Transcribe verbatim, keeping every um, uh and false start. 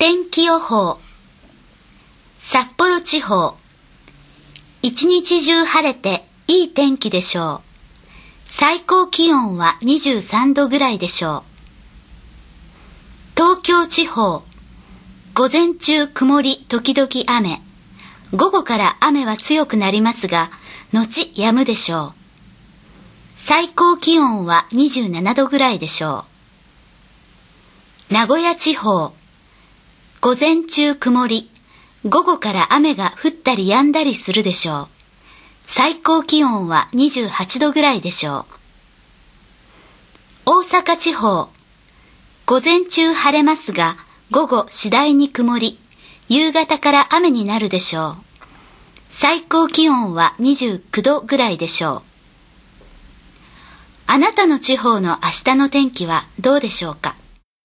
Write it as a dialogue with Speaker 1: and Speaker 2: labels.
Speaker 1: 天気予報。札幌地方。一日中晴れていい天気でしょう。最高気温はにじゅうさんどぐらいでしょう。東京地方。午前中曇り時々雨。午後から雨は強くなりますが、後止むでしょう。最高気温はにじゅうななどぐらいでしょう。名古屋地方。午前中曇り。午後から雨が降ったり止んだりするでしょう。最高気温はにじゅうはちどぐらいでしょう。大阪地方。午前中晴れますが、午後次第に曇り、夕方から雨になるでしょう。最高気温はにじゅうきゅうどぐらいでしょう。あなたの地方の明日の天気はどうでしょうか。